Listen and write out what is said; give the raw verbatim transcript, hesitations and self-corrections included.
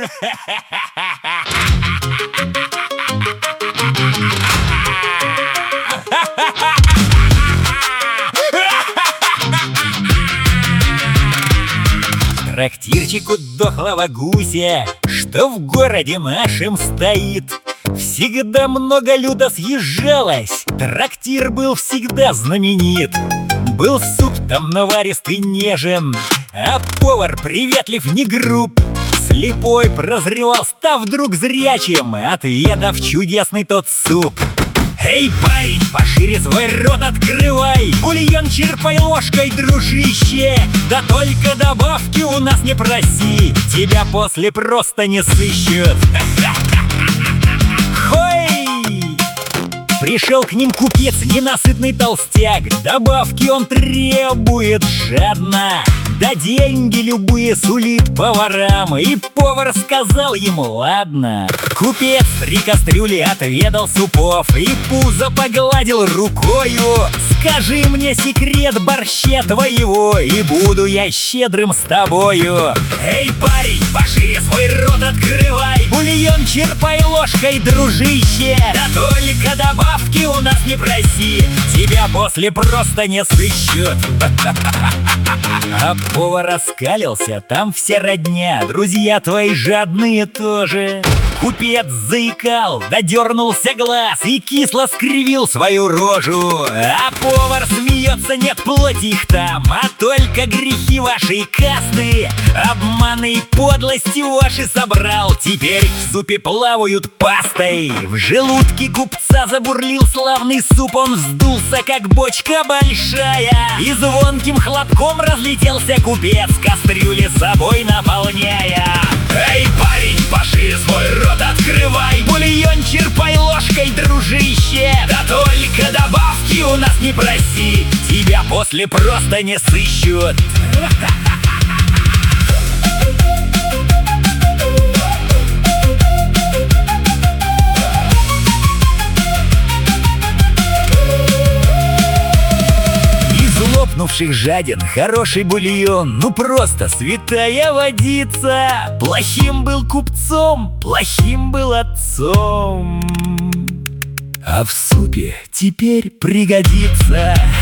Трактирчику дохлого гуся, что в городе нашем стоит, всегда много люда съезжалось, трактир был всегда знаменит. Был суп там наваристый нежен, а повар приветлив не груб. Слепой прозревал, став вдруг зрячим, отведав чудесный тот суп. Эй, парень, пошире свой рот открывай, бульон черпай ложкой, дружище. Да только добавки у нас не проси, тебя после просто не сыщут. Хой! Пришел к ним купец, ненасытный толстяк, добавки он требует жадно, да деньги любые сулит поварам. И повар сказал ему: ладно. Купец три кастрюли отведал супов и пузо погладил рукою. Скажи мне секрет борща твоего, и буду я щедрым с тобою. Эй, парень, пошире свой рот открывай, бульон черпай ложкой, дружище. Да только добавки у нас не проси, тебя после просто не сыщут. А повар раскалился, там все родня, друзья твои жадные тоже. Купец заикал, додернулся глаз и кисло скривил свою рожу. А повар смеется: нет плоти их там, а только грехи вашей касты. Обманы и подлости ваши собрал, теперь в супе плавают пастой. В желудке купца забурлил славный суп, он вздулся, как бочка большая, и звонким хлопком разлетелся купец, кастрюли собой наполняя. Эй, парень, пошире свой рот открывай, бульон черпай ложкой, дружище. Да только добавки у нас не проси, тебя после просто не сыщут. Лопнувших жаден хороший бульон, ну просто святая водица. Плохим был купцом, плохим был отцом, а в супе теперь пригодится.